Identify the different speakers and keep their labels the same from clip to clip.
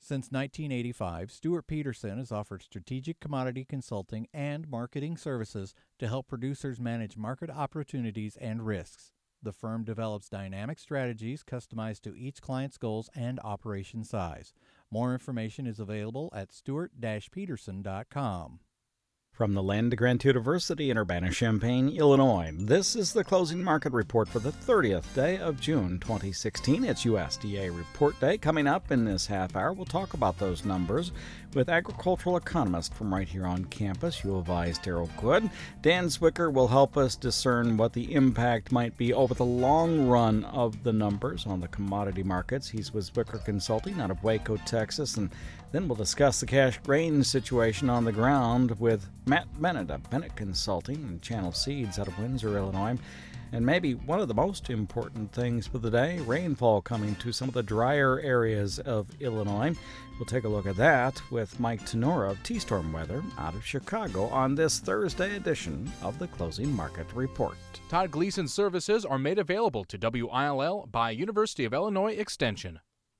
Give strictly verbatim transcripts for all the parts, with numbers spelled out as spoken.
Speaker 1: Since nineteen eighty-five, Stuart Peterson has offered strategic commodity consulting and marketing services to help producers manage market opportunities and risks. The firm develops dynamic strategies customized to each client's goals and operation size. More information is available at stuart dash peterson dot com.
Speaker 2: From the land to Grant University in Urbana-Champaign, Illinois, this is the closing market report for the thirtieth day of June twenty sixteen. It's U S D A Report Day. Coming up in this half hour, we'll talk about those numbers with agricultural economist from right here on campus, U of I's Daryl Good. Dan Zwicker will help us discern what the impact might be over the long run of the numbers on the commodity markets. He's with Zwicker Consulting out of Waco, Texas, and then we'll discuss the cash grain situation on the ground with Matt Bennett of Bennett Consulting and Channel Seeds out of Windsor, Illinois. And maybe one of the most important things for the day, rainfall coming to some of the drier areas of Illinois. We'll take a look at that with Mike Tenora of T-Storm Weather out of Chicago on this Thursday edition of the Closing Market Report.
Speaker 3: Todd Gleason services are made available to W I L L by University of Illinois Extension.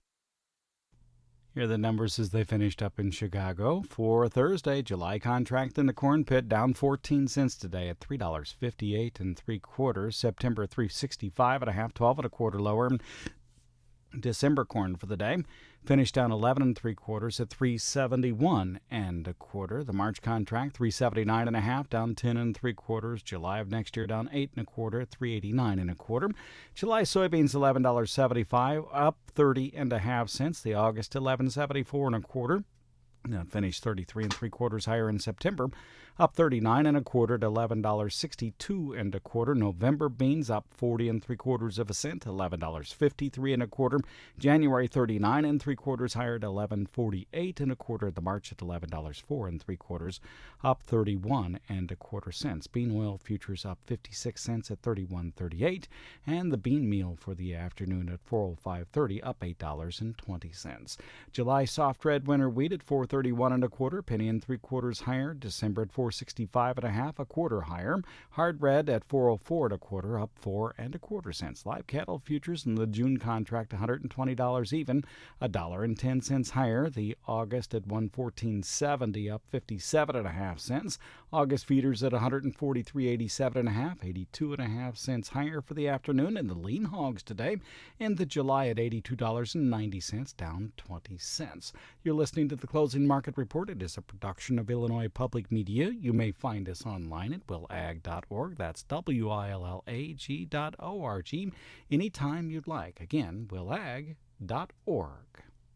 Speaker 2: Here are the numbers as they finished up in Chicago. For Thursday, July contract in the corn pit down fourteen cents today at three dollars and fifty-eight and three quarters. September three sixty-five and a half, twelve and a quarter lower. December corn for the day finished down eleven and three quarters at three seventy-one and a quarter. The March contract three seventy-nine and a half, down ten and three quarters. July of next year down eight and a quarter at three eighty-nine and a quarter. July soybeans eleven dollars and seventy-five, up thirty and a half cents. The August eleven seventy-four and a quarter. That finished thirty-three and three quarters higher in September, up thirty-nine and a quarter to eleven dollars and sixty-two and a quarter. November beans up forty and three quarters of a cent, eleven dollars and fifty-three and a quarter. January thirty-nine and three quarters higher to eleven forty-eight and a quarter. The March at eleven dollars and four and three quarters, up thirty-one and a quarter cents. Bean oil futures up fifty-six cents at thirty-one thirty-eight, and the bean meal for the afternoon at four oh five thirty, up eight dollars and twenty cents. July soft red winter wheat at four thirty-one and a quarter, penny and three quarters higher. December at four sixty-five and a half, a quarter higher. Hard red at four oh four and a quarter, up four and a quarter cents. Live cattle futures in the June contract one hundred twenty dollars even, a dollar and ten cents higher. The August at one fourteen seventy, up fifty-seven and a half cents. August feeders at one forty-three eighty-seven and a half, eighty-two and a half cents higher for the afternoon. And the lean hogs today in the July at eighty-two dollars and ninety cents, down twenty cents. You're listening to the Closing Market Report. It is a production of Illinois Public Media. You may find us online at will ag dot org. That's W I L L A G dot O R G. Anytime you'd like. Again, will ag dot org.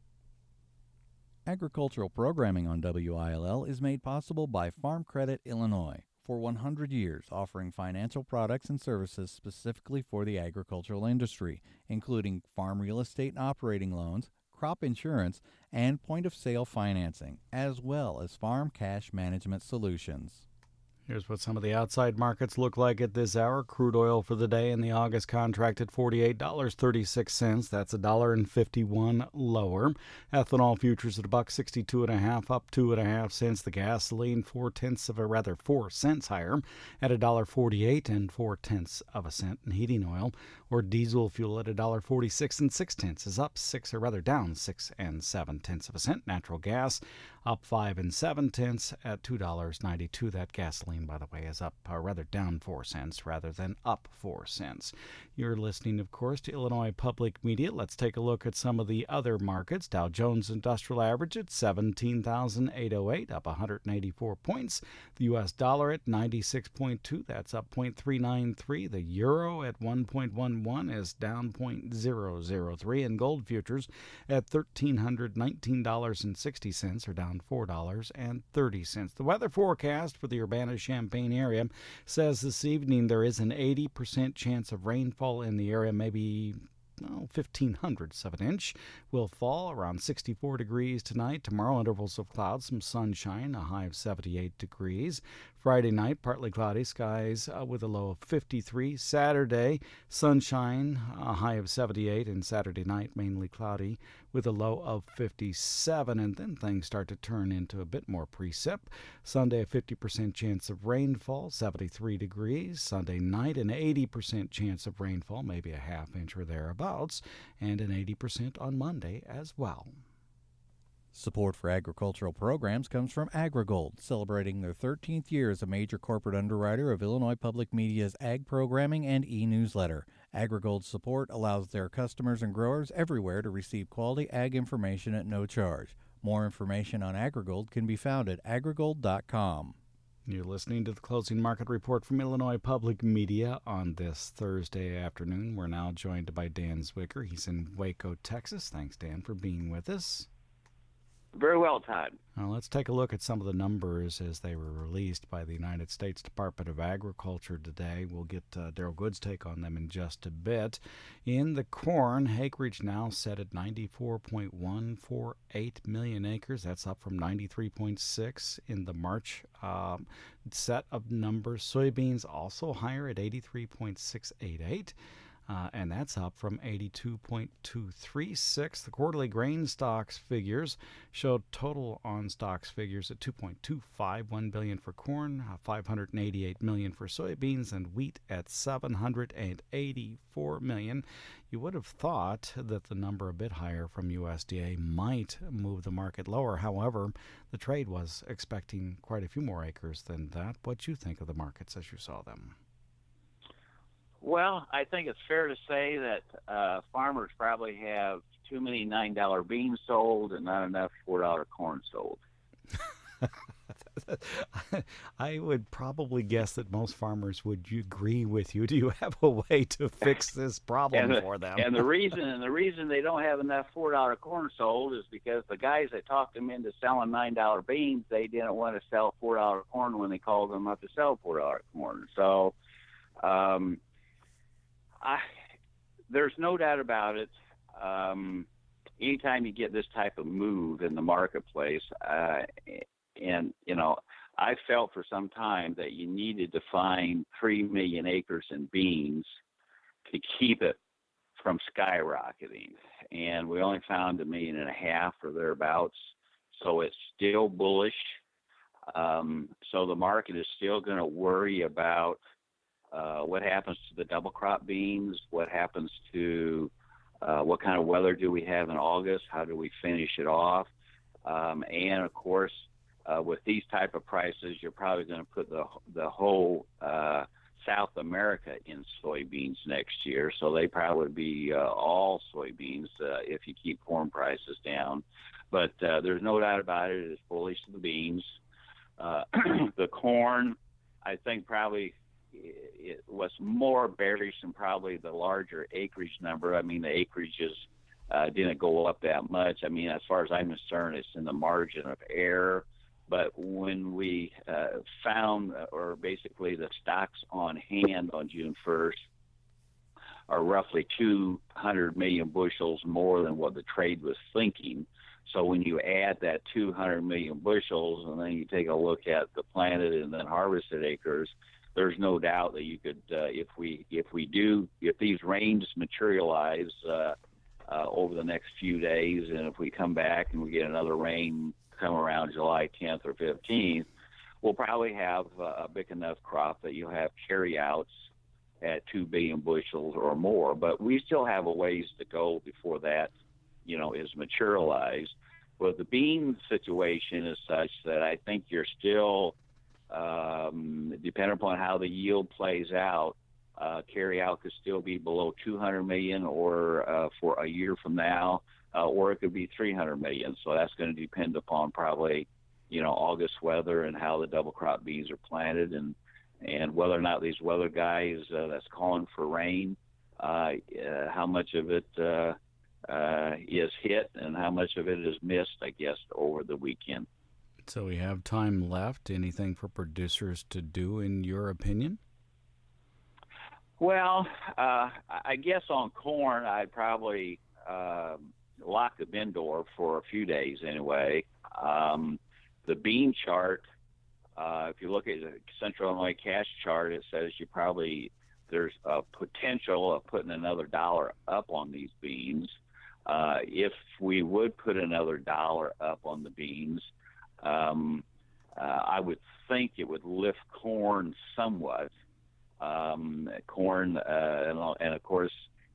Speaker 1: Agricultural programming on W I L L is made possible by Farm Credit Illinois. For one hundred years, offering financial products and services specifically for the agricultural industry, including farm real estate and operating loans, crop insurance, and point-of-sale financing, as well as farm cash management solutions.
Speaker 2: Here's what some of the outside markets look like at this hour. Crude oil for the day in the August contract at forty-eight dollars and thirty-six cents. That's a dollar and fifty-one lower. Ethanol futures at a buck sixty-two and a half, up two and a half cents. The gasoline four tenths of a rather four cents higher at a dollar forty-eight and four tenths of a cent. And heating oil or diesel fuel at a dollar forty-six and six tenths is up six, or rather down six and seven tenths of a cent. Natural gas up five and seven tenths at two dollars and ninety-two. That gasoline, by the way, is up, or rather down four cents rather than up four cents. You're listening, of course, to Illinois Public Media. Let's take a look at some of the other markets. Dow Jones Industrial Average at seventeen thousand eight hundred eight, up one hundred eighty-four points. The U S dollar at ninety-six point two, that's up zero point three nine three. The euro at one point one one is down zero point zero zero three. And gold futures at one thousand three hundred nineteen dollars and sixty cents, or down four dollars and thirty cents. The weather forecast for the Urbana-Champaign area says this evening there is an eighty percent chance of rainfall in the area, maybe oh, fifteen hundredths of an inch will fall, around sixty-four degrees tonight. Tomorrow, intervals of clouds, some sunshine, a high of seventy-eight degrees. Friday night, partly cloudy skies uh, with a low of fifty-three. Saturday, sunshine, a high of seventy-eight, and Saturday night, mainly cloudy with a low of fifty-seven. And then things start to turn into a bit more precip. Sunday, a fifty percent chance of rainfall, seventy-three degrees. Sunday night, an eighty percent chance of rainfall, maybe a half inch or thereabouts, and an eighty percent on Monday as well.
Speaker 1: Support for agricultural programs comes from AgriGold, celebrating their thirteenth year as a major corporate underwriter of Illinois Public Media's ag programming and e-newsletter. AgriGold's support allows their customers and growers everywhere to receive quality ag information at no charge. More information on AgriGold can be found at agrigold dot com.
Speaker 2: You're listening to the Closing Market Report from Illinois Public Media on this Thursday afternoon. We're now joined by Dan Zwicker. He's in Waco, Texas. Thanks, Dan, for being with us.
Speaker 4: Very well, Todd.
Speaker 2: Now, let's take a look at some of the numbers as they were released by the United States Department of Agriculture today. We'll get uh, Daryl Good's take on them in just a bit. In the corn, acreage now set at ninety-four point one four eight million acres. That's up from ninety-three point six in the March um, set of numbers. Soybeans also higher at eighty-three point six eight eight. Uh, and that's up from eighty-two point two three six. The quarterly grain stocks figures showed total on stocks figures at two point two five one billion for corn, uh, five hundred eighty-eight million for soybeans, and wheat at seven hundred eighty-four million. You would have thought that the number a bit higher from U S D A might move the market lower. However, the trade was expecting quite a few more acres than that. What do you think of the markets as you saw them?
Speaker 4: Well, I think it's fair to say that uh, farmers probably have too many nine dollar beans sold and not enough four dollar corn sold.
Speaker 2: I would probably guess that most farmers would agree with you. Do you have a way to fix this problem
Speaker 4: the,
Speaker 2: for them?
Speaker 4: And the reason and the reason they don't have enough four dollar corn sold is because the guys that talked them into selling nine dollar beans, they didn't want to sell four dollar corn when they called them up to sell four dollar corn. So um, I, there's no doubt about it. Um, anytime you get this type of move in the marketplace, uh, and, you know, I felt for some time that you needed to find three million acres in beans to keep it from skyrocketing. And we only found a million and a half or thereabouts. So it's still bullish. Um, so the market is still going to worry about uh, what happens to the double crop beans, what happens to uh, what kind of weather do we have in August, how do we finish it off, um, and of course, uh, with these type of prices, you're probably going to put the the whole uh, South America in soybeans next year, so they probably would be uh, all soybeans uh, if you keep corn prices down. But uh, there's no doubt about it, it's bullish to the beans. Uh, the corn, I think probably it was more bearish than probably the larger acreage number. I mean, the acreages uh, didn't go up that much. I mean, as far as I'm concerned, it's in the margin of error. But when we uh, found, or basically the stocks on hand on June first are roughly two hundred million bushels more than what the trade was thinking. So when you add that two hundred million bushels and then you take a look at the planted and then harvested acres, there's no doubt that you could, uh, if we if we do, if these rains materialize uh, uh, over the next few days, and if we come back and we get another rain come around July tenth or fifteenth, we'll probably have uh, a big enough crop that you'll have carryouts at two billion bushels or more. But we still have a ways to go before that, you know, is materialized. Well, the bean situation is such that I think you're still, um, depending upon how the yield plays out, uh, carryout could still be below two hundred million or uh, for a year from now, uh, or it could be three hundred million. So that's going to depend upon probably, you know, August weather and how the double crop beans are planted, and and whether or not these weather guys uh, that's calling for rain, uh, uh, how much of it uh, uh, is hit and how much of it is missed, I guess, over the weekend.
Speaker 2: So we have time left. Anything for producers to do, in your opinion?
Speaker 4: Well, uh, I guess on corn, I'd probably uh, lock the bin door for a few days anyway. Um, the bean chart, uh, if you look at the Central Illinois cash chart, it says you probably, there's a potential of putting another dollar up on these beans. Uh, if we would put another dollar up on the beans, um, uh, I would think it would lift corn somewhat. Um, corn, uh, and, and of course,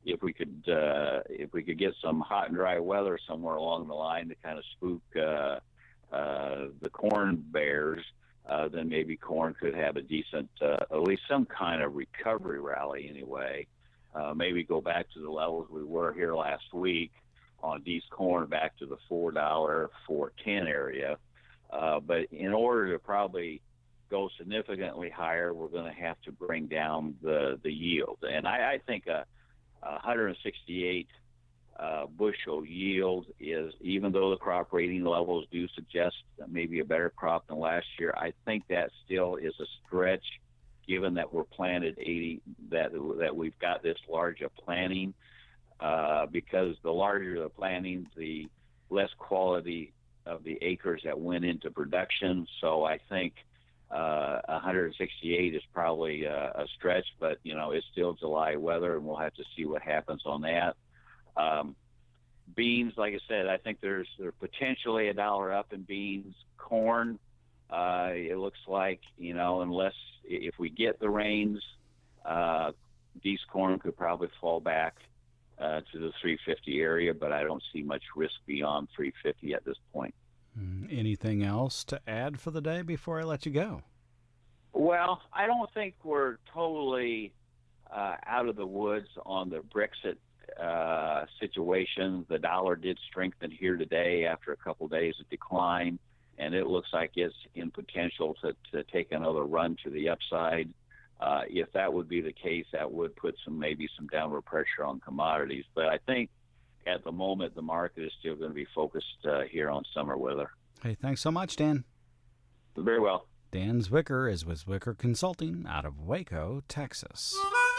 Speaker 4: if we could uh, if we could get some hot and dry weather somewhere along the line to kind of spook uh, uh, the corn bears, uh, then maybe corn could have a decent, uh, at least some kind of recovery rally anyway. Uh, maybe go back to the levels we were here last week on D's corn, back to the four dollar, four ten area. Uh, but in order to probably go significantly higher, we're going to have to bring down the, the yield. And I, I think a, a one hundred sixty-eight uh, bushel yield is, even though the crop rating levels do suggest maybe a better crop than last year, I think that still is a stretch, given that we're planted eighty, that that we've got this large a planting. Uh, because the larger the planting, the less quality of the acres that went into production. So I think uh, one hundred sixty-eight is probably a, a stretch, but you know it's still July weather, and we'll have to see what happens on that. Um, beans, like I said, I think there's there's potentially a dollar up in beans. Corn, uh, it looks like, you know, unless if we get the rains, uh, D's corn could probably fall back uh, to the three fifty area, but I don't see much risk beyond three fifty at this point.
Speaker 2: Anything else to add for the day before I let you go?
Speaker 4: Well, I don't think we're totally uh, out of the woods on the Brexit uh, situation. The dollar did strengthen here today after a couple days of decline, and it looks like it's in potential to, to take another run to the upside. Uh, if that would be the case, that would put some maybe some downward pressure on commodities. But I think at the moment the market is still going to be focused uh, here on summer weather.
Speaker 2: Hey, thanks so much, Dan.
Speaker 4: Very well.
Speaker 2: Dan Zwicker is with Zwicker Consulting out of Waco, Texas.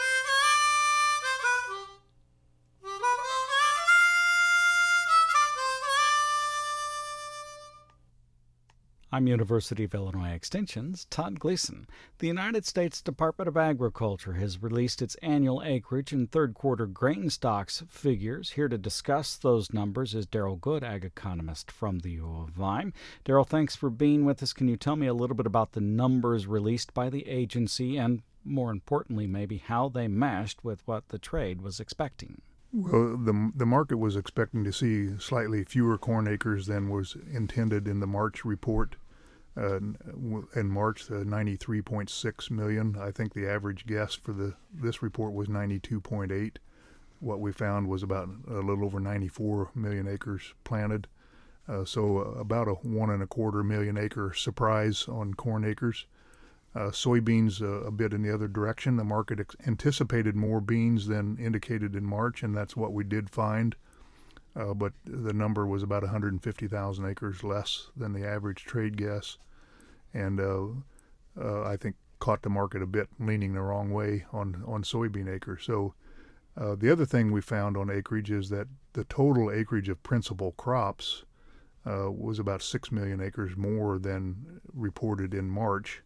Speaker 2: I'm University of Illinois Extension's Todd Gleason. The United States Department of Agriculture has released its annual acreage and third quarter grain stocks figures. Here to discuss those numbers is Darrell Good, ag economist from the U of I. Darrell, thanks for being with us. Can you tell me a little bit about the numbers released by the agency and, more importantly, maybe how they meshed with what the trade was expecting?
Speaker 5: Well, the the market was expecting to see slightly fewer corn acres than was intended in the March report. Uh, in March, uh, ninety-three point six million. I think the average guess for the this report was ninety-two point eight. What we found was about a little over ninety-four million acres planted. Uh, so uh, about a one and a quarter million acre surprise on corn acres. Uh, soybeans uh, a bit in the other direction. The market ex- anticipated more beans than indicated in March, and that's what we did find. Uh, but the number was about one hundred fifty thousand acres less than the average trade guess, and uh, uh, I think caught the market a bit leaning the wrong way on, on soybean acres. So uh, the other thing we found on acreage is that the total acreage of principal crops uh, was about six million acres more than reported in March.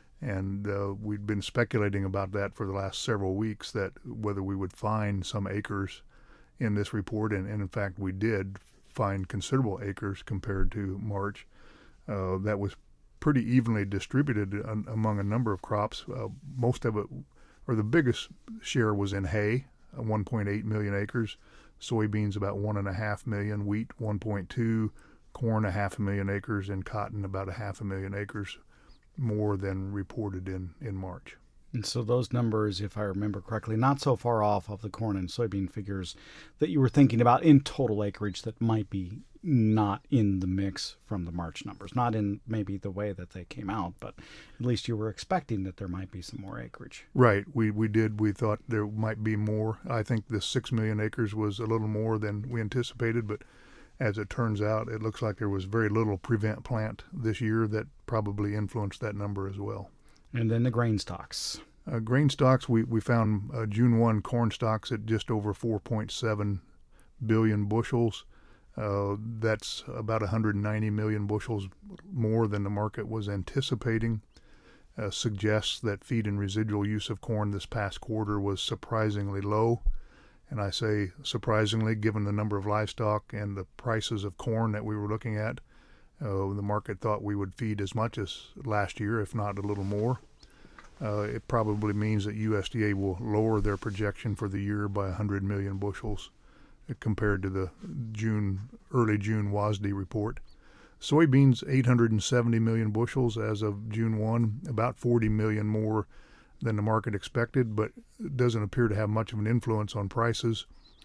Speaker 5: And uh, we'd been speculating about that for the last several weeks, that whether we would find some acres in this report, and, and in fact we did find considerable acres compared to March. Uh, that was pretty evenly distributed un, among a number of crops. Uh, most of it, or the biggest share, was in hay, uh, one point eight million acres, soybeans about one and a half million, wheat one point two, corn a half a million acres, and cotton about a half a million acres more than reported in, in March.
Speaker 2: And so those numbers, if I remember correctly, not so far off of the corn and soybean figures that you were thinking about in total acreage that might be not in the mix from the March numbers, not in maybe the way that they came out, but at least you were expecting that there might be some more acreage.
Speaker 5: Right. We we did. We thought there might be more. I think the six million acres was a little more than we anticipated, but as it turns out, it looks like there was very little prevent plant this year that probably influenced that number as well.
Speaker 2: And then the grain stocks.
Speaker 5: Uh, grain stocks, we, we found uh, June first corn stocks at just over four point seven billion bushels. Uh, that's about one hundred ninety million bushels more than the market was anticipating. Uh, suggests that feed and residual use of corn this past quarter was surprisingly low. And I say surprisingly, given the number of livestock and the prices of corn that we were looking at. Uh, the market thought we would feed as much as last year, if not a little more. uh, it probably means that U S D A will lower their projection for the year by one hundred million bushels compared to the June, early June W A S D report. Soybeans, eight hundred seventy million bushels as of June first, about forty million more than the market expected, but it doesn't appear to have much of an influence on prices.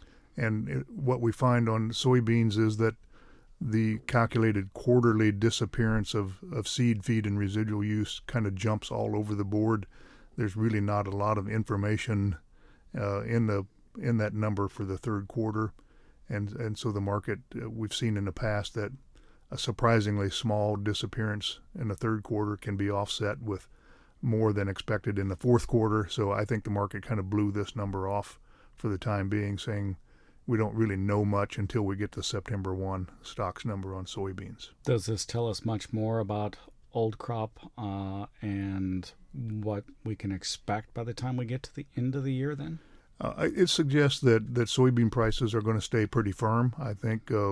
Speaker 5: And it, what we find on soybeans is that the calculated quarterly disappearance of, of seed, feed, and residual use kind of jumps all over the board. There's really not a lot of information uh, in the in that number for the third quarter, and and so the market, uh, we've seen in the past that a surprisingly small disappearance in the third quarter can be offset with more than expected in the fourth quarter. So I think the market kind of blew this number off for the time being, saying we don't really know much until we get to September first stocks number on soybeans.
Speaker 2: Does this tell us much more about old crop uh, and what we can expect by the time we get to the end of the year then?
Speaker 5: Uh, it suggests that, that soybean prices are going to stay pretty firm. I think, uh,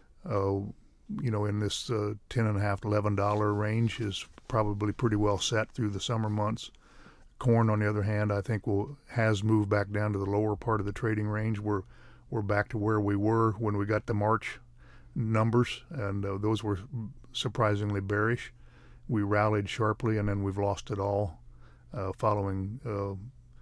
Speaker 5: uh, you know, in this uh, ten and a half, eleven dollar range is probably pretty well set through the summer months. Corn, on the other hand, I think will has moved back down to the lower part of the trading range. We're we're back to where we were when we got the March numbers, and uh, those were surprisingly bearish. We rallied sharply, and then we've lost it all uh, following uh,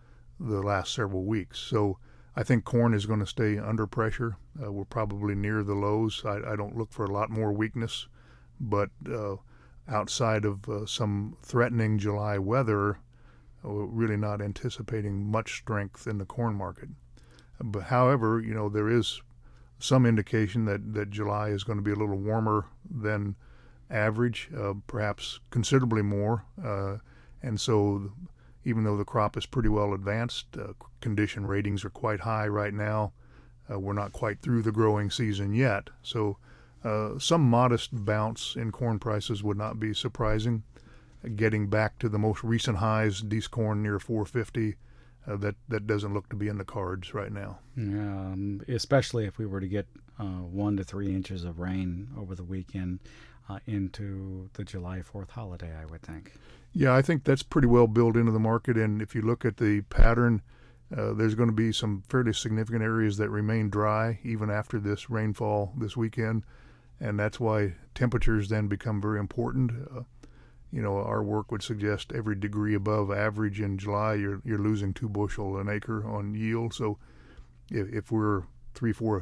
Speaker 5: the last several weeks. So I think corn is going to stay under pressure. Uh, we're probably near the lows. I, I don't look for a lot more weakness, but uh, outside of uh, some threatening July weather, we're really not anticipating much strength in the corn market. But however, you know, there is some indication that, that July is going to be a little warmer than average, uh, perhaps considerably more. Uh, and so even though the crop is pretty well advanced, uh, condition ratings are quite high right now. Uh, we're not quite through the growing season yet. So uh, some modest bounce in corn prices would not be surprising. Getting back to the most recent highs, Dees corn near four fifty, uh, that, that doesn't look to be in the cards right now.
Speaker 2: Um, especially if we were to get uh, one to three inches of rain over the weekend uh, into the July fourth holiday, I would think.
Speaker 5: Yeah, I think that's pretty well built into the market. And if you look at the pattern, uh, there's going to be some fairly significant areas that remain dry even after this rainfall this weekend. And that's why temperatures then become very important. Uh, you know, our work would suggest every degree above average in July, you're you're losing two bushel an acre on yield. So if, if we're three, four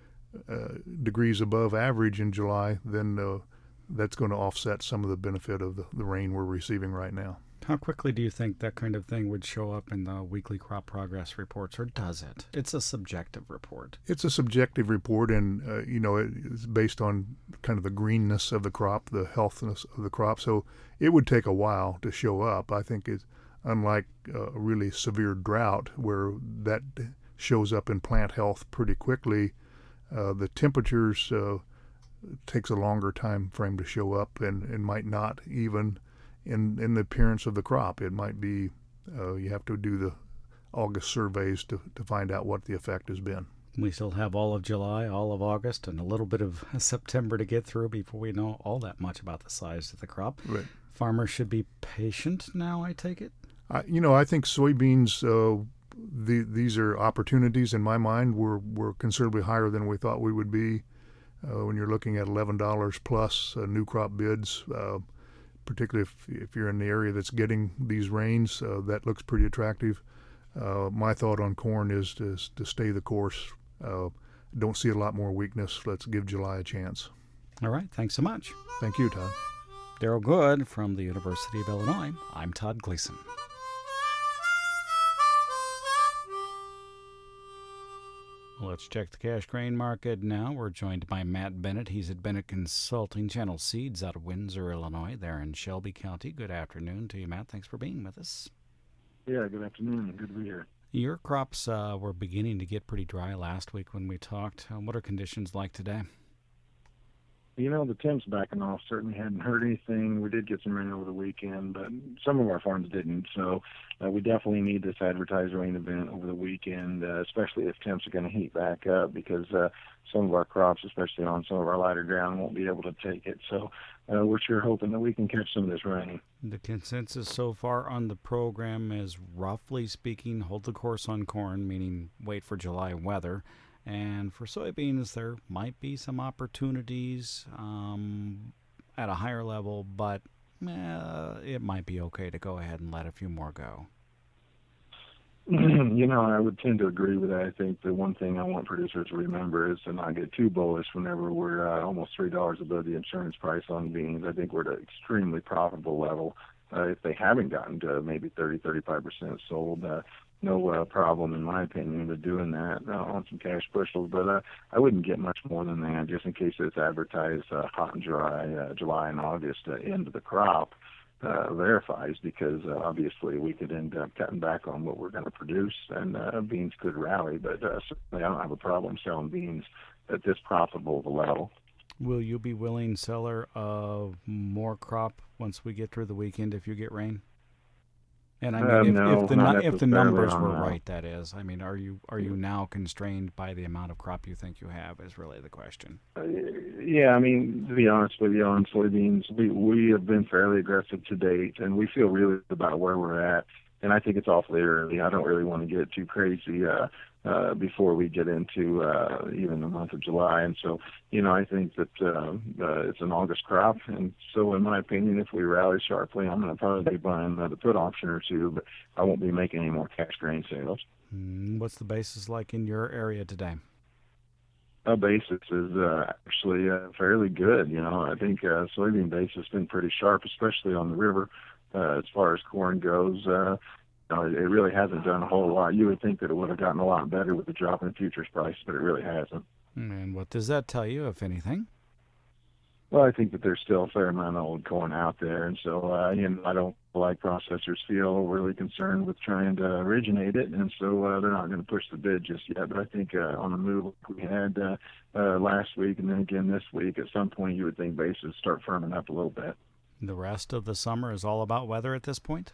Speaker 5: uh, degrees above average in July, then uh, that's going to offset some of the benefit of the, the rain we're receiving right now.
Speaker 2: How quickly do you think that kind of thing would show up in the weekly crop progress reports, or does it? It's a subjective report.
Speaker 5: It's a subjective report, and uh, you know, it's based on kind of the greenness of the crop, the healthiness of the crop. So it would take a while to show up. I think it's unlike a really severe drought where that shows up in plant health pretty quickly. Uh, the temperatures uh, takes a longer time frame to show up, and, and might not even in in the appearance of the crop. It might be uh, you have to do the August surveys to, to find out what the effect has been.
Speaker 2: We still have all of July, all of August, and a little bit of September to get through before we know all that much about the size of the crop.
Speaker 5: Right.
Speaker 2: Farmers should be patient now, I take it?
Speaker 5: I, you know, I think soybeans, uh, the, these are opportunities in my mind. We're, we're considerably higher than we thought we would be. Uh, when you're looking at eleven dollars plus uh, new crop bids, uh, particularly if, if you're in the area that's getting these rains, uh, that looks pretty attractive. Uh, my thought on corn is to, to stay the course. Uh, don't see a lot more weakness. Let's give July a chance.
Speaker 2: All right. Thanks so much.
Speaker 5: Thank you, Todd.
Speaker 2: Daryl Good from the University of Illinois. I'm Todd Gleason. Let's check the cash grain market now. We're joined by Matt Bennett. He's at Bennett Consulting, Channel Seeds out of Windsor, Illinois, there in Shelby County. Good afternoon to you, Matt. Thanks for being with us.
Speaker 6: Yeah, good afternoon. Good to be here.
Speaker 2: Your crops uh, were beginning to get pretty dry last week when we talked. Uh, what are conditions like today?
Speaker 6: You know, the temps backing off. Certainly hadn't heard anything. We did get some rain over the weekend, but some of our farms didn't. So uh, we definitely need this advertised rain event over the weekend, uh, especially if temps are going to heat back up, because uh, some of our crops, especially on some of our lighter ground, won't be able to take it. So uh, we're sure hoping that we can catch some of this rain.
Speaker 2: The consensus so far on the program is, roughly speaking, hold the course on corn, meaning wait for July weather. And for soybeans, there might be some opportunities um, at a higher level, but eh, it might be okay to go ahead and let a few more go.
Speaker 6: You know, I would tend to agree with that. I think the one thing I want producers to remember is to not get too bullish whenever we're uh, almost three dollars above the insurance price on beans. I think we're at an extremely profitable level. Uh, if they haven't gotten to maybe thirty, thirty-five percent sold, uh, no uh, problem, in my opinion, with doing that uh, on some cash bushels. But uh, I wouldn't get much more than that, just in case it's advertised uh, hot and dry, uh, July and August, uh, end of the crop uh, verifies, because uh, obviously we could end up cutting back on what we're going to produce, and uh, beans could rally. But uh, certainly I don't have a problem selling beans at this profitable of a level.
Speaker 2: Will you be willing seller of more crop once we get through the weekend if you get rain? And I mean,
Speaker 6: Uh,
Speaker 2: if,
Speaker 6: no,
Speaker 2: if the
Speaker 6: not
Speaker 2: nu- if the
Speaker 6: necessarily
Speaker 2: numbers
Speaker 6: on
Speaker 2: were
Speaker 6: that.
Speaker 2: right, that is. I mean, are you are you now constrained by the amount of crop you think you have? Is really the question.
Speaker 6: Uh, yeah, I mean, to be honest with you, on soybeans, we we have been fairly aggressive to date, and we feel really good about where we're at. And I think it's awfully early. I don't really want to get too crazy uh, uh, before we get into uh, even the month of July. And so, you know, I think that uh, uh, it's an August crop. And so, in my opinion, if we rally sharply, I'm going to probably be buying another put option or two, but I won't be making any more cash grain sales.
Speaker 2: Mm, what's the basis like in your area today?
Speaker 6: Our basis is uh, actually uh, fairly good. You know, I think uh, soybean basis has been pretty sharp, especially on the river. Uh, as far as corn goes, uh, you know, it really hasn't done a whole lot. You would think that it would have gotten a lot better with the drop in futures price, but it really hasn't.
Speaker 2: And what does that tell you, if anything?
Speaker 6: Well, I think that there's still a fair amount of old corn out there, and so uh, you know, I don't like processors feel overly concerned with trying to originate it, and so uh, they're not going to push the bid just yet. But I think uh, on the move like we had uh, uh, last week and then again this week, at some point you would think bases start firming up a little bit.
Speaker 2: The rest of the summer is all about weather at this point?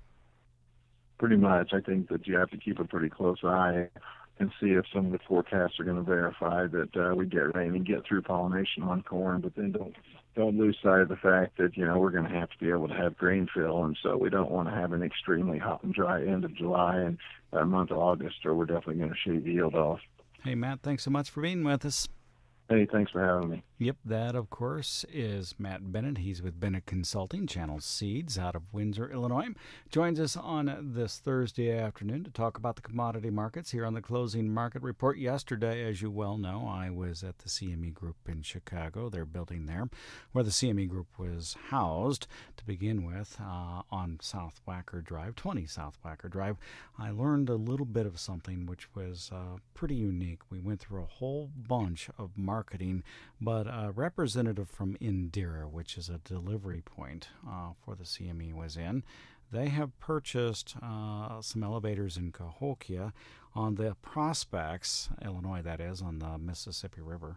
Speaker 6: Pretty much. I think that you have to keep a pretty close eye and see if some of the forecasts are going to verify that uh, we get rain and get through pollination on corn, but then don't don't lose sight of the fact that, you know, we're going to have to be able to have grain fill, and so we don't want to have an extremely hot and dry end of July and uh, month of August, or we're definitely going to shave yield off.
Speaker 2: Hey, Matt, thanks so much for being with us.
Speaker 6: Hey, thanks for having me.
Speaker 2: Yep, that, of course, is Matt Bennett. He's with Bennett Consulting, Channel Seeds out of Windsor, Illinois. Joins us on this Thursday afternoon to talk about the commodity markets here on the Closing Market Report. Yesterday, as you well know, I was at the C M E Group in Chicago, their building there, where the C M E Group was housed to begin with uh, on South Wacker Drive, twenty South Wacker Drive. I learned a little bit of something which was uh, pretty unique. We went through a whole bunch of marketing, but a representative from Indira, which is a delivery point uh, for the C M E, was in. They have purchased uh, some elevators in Cahokia on the prospects, Illinois that is, on the Mississippi River,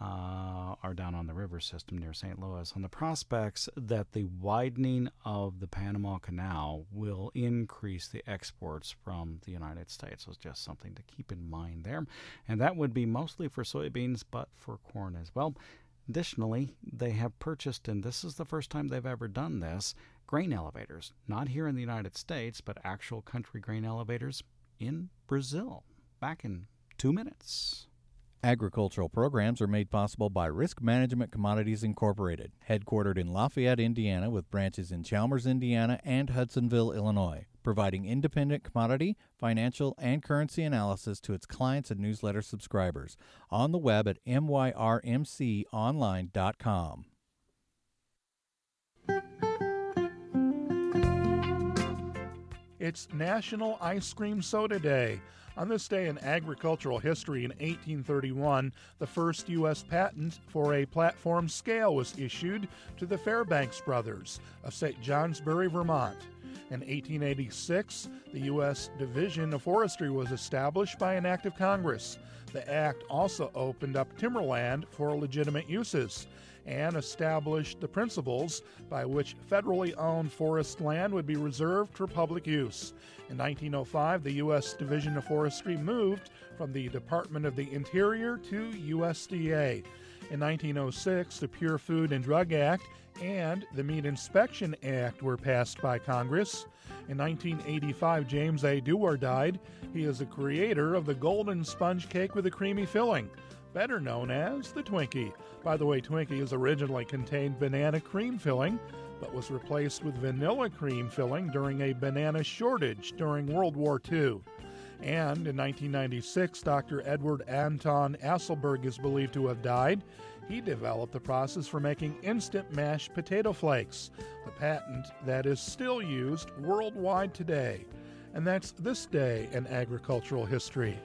Speaker 2: uh, or down on the river system near Saint Louis, on the prospects that the widening of the Panama Canal will increase the exports from the United States. So it's just something to keep in mind there. And that would be mostly for soybeans, but for corn as well. Additionally, they have purchased, and this is the first time they've ever done this, grain elevators. Not here in the United States, but actual country grain elevators in Brazil. Back in two minutes.
Speaker 1: Agricultural programs are made possible by Risk Management Commodities Incorporated, headquartered in Lafayette, Indiana, with branches in Chalmers, Indiana, and Hudsonville, Illinois, providing independent commodity, financial, and currency analysis to its clients and newsletter subscribers. On the web at m y r m c online dot com.
Speaker 7: It's National Ice Cream Soda Day. On this day in agricultural history in eighteen thirty-one, the first U S patent for a platform scale was issued to the Fairbanks brothers of Saint Johnsbury, Vermont. In eighteen eighty-six, the U S Division of Forestry was established by an act of Congress. The act also opened up timberland for legitimate uses. and established the principles by which federally owned forest land would be reserved for public use. In nineteen oh five, the U S Division of Forestry moved from the Department of the Interior to U S D A. In nineteen oh six, the Pure Food and Drug Act and the Meat Inspection Act were passed by Congress. In nineteen eighty-five, James A. Dewar died. He is the creator of the golden sponge cake with a creamy filling, better known as the Twinkie. By the way, Twinkies originally contained banana cream filling, but was replaced with vanilla cream filling during a banana shortage during World War Two. And in nineteen ninety-six, Doctor Edward Anton Asselberg is believed to have died. He developed the process for making instant mashed potato flakes, the patent that is still used worldwide today. And that's this day in agricultural history.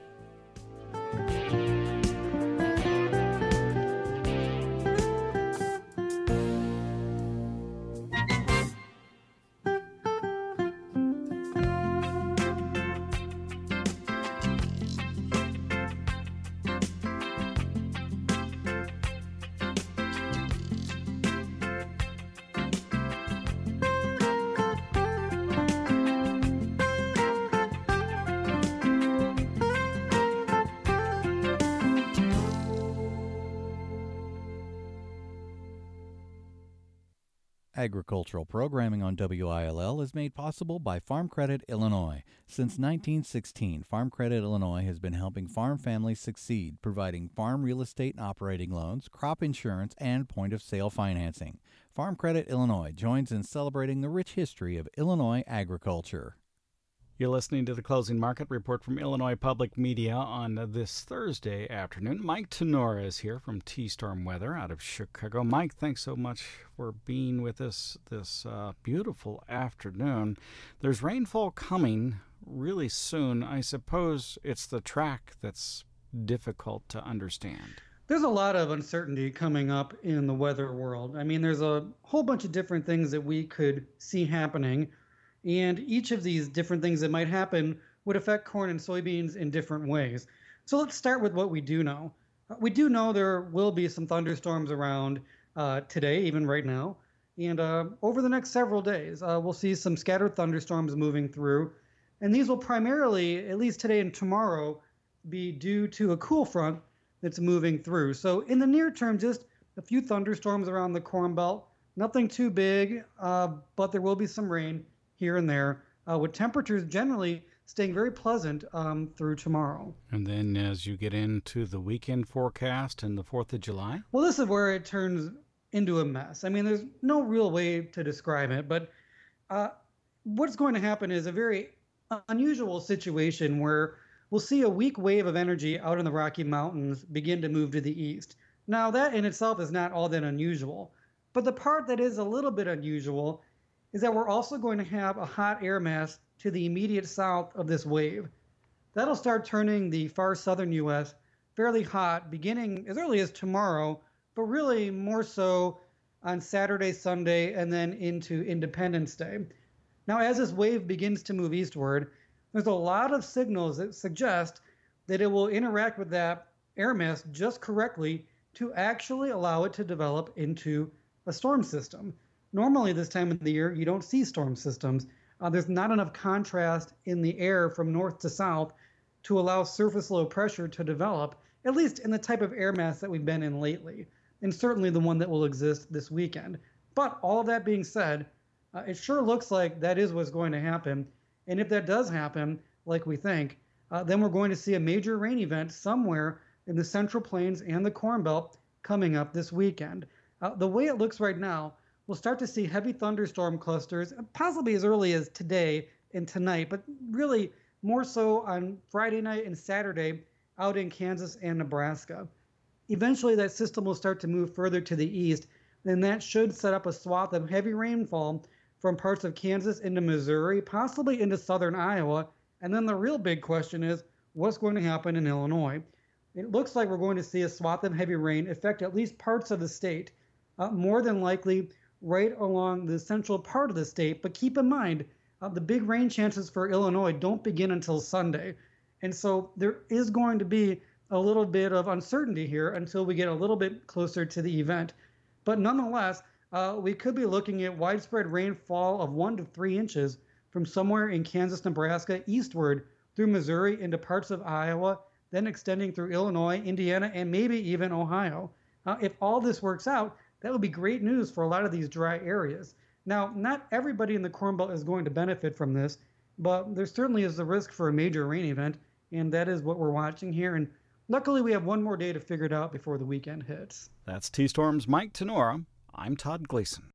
Speaker 1: Agricultural programming on W I L L is made possible by Farm Credit Illinois. Since nineteen sixteen, Farm Credit Illinois has been helping farm families succeed, providing farm real estate and operating loans, crop insurance, and point-of-sale financing. Farm Credit Illinois joins in celebrating the rich history of Illinois agriculture.
Speaker 2: You're listening to the Closing Market Report from Illinois Public Media on this Thursday afternoon. Mike Tenora is here from T-Storm Weather out of Chicago. Mike, thanks so much for being with us this uh, beautiful afternoon. There's rainfall coming really soon. I suppose it's the track that's difficult to understand.
Speaker 8: There's a lot of uncertainty coming up in the weather world. I mean, there's a whole bunch of different things that we could see happening. And each of these different things that might happen would affect corn and soybeans in different ways. So let's start with what we do know. We do know there will be some thunderstorms around uh, today, even right now. And uh, over the next several days, uh, we'll see some scattered thunderstorms moving through. And these will primarily, at least today and tomorrow, be due to a cool front that's moving through. So in the near term, just a few thunderstorms around the Corn Belt. Nothing too big, uh, but there will be some rain here and there, uh, with temperatures generally staying very pleasant um, through tomorrow.
Speaker 2: And then as you get into the weekend forecast and the fourth of July?
Speaker 8: Well, this is where it turns into a mess. I mean, there's no real way to describe it, but uh, what's going to happen is a very unusual situation where we'll see a weak wave of energy out in the Rocky Mountains begin to move to the east. Now, that in itself is not all that unusual, but the part that is a little bit unusual is that we're also going to have a hot air mass to the immediate south of this wave. That'll start turning the far southern U S fairly hot beginning as early as tomorrow, but really more so on Saturday, Sunday, and then into Independence Day. Now, as this wave begins to move eastward, there's a lot of signals that suggest that it will interact with that air mass just correctly to actually allow it to develop into a storm system. Normally this time of the year, you don't see storm systems. Uh, there's not enough contrast in the air from north to south to allow surface low pressure to develop, at least in the type of air mass that we've been in lately, and certainly the one that will exist this weekend. But all of that being said, uh, it sure looks like that is what's going to happen. And if that does happen, like we think, uh, then we're going to see a major rain event somewhere in the Central Plains and the Corn Belt coming up this weekend. Uh, the way it looks right now, we'll start to see heavy thunderstorm clusters, possibly as early as today and tonight, but really more so on Friday night and Saturday out in Kansas and Nebraska. Eventually, that system will start to move further to the east, and that should set up a swath of heavy rainfall from parts of Kansas into Missouri, possibly into southern Iowa. And then the real big question is, what's going to happen in Illinois? It looks like we're going to see a swath of heavy rain affect at least parts of the state, uh, more than likely right along the central part of the state. But keep in mind, uh, the big rain chances for Illinois don't begin until Sunday. And so there is going to be a little bit of uncertainty here until we get a little bit closer to the event. But nonetheless, uh, we could be looking at widespread rainfall of one to three inches from somewhere in Kansas, Nebraska, eastward through Missouri into parts of Iowa, then extending through Illinois, Indiana, and maybe even Ohio. Uh, if all this works out, that would be great news for a lot of these dry areas. Now, not everybody in the Corn Belt is going to benefit from this, but there certainly is the risk for a major rain event, and that is what we're watching here. And luckily, we have one more day to figure it out before the weekend hits.
Speaker 2: That's T-Storm's Mike Tenora. I'm Todd Gleason.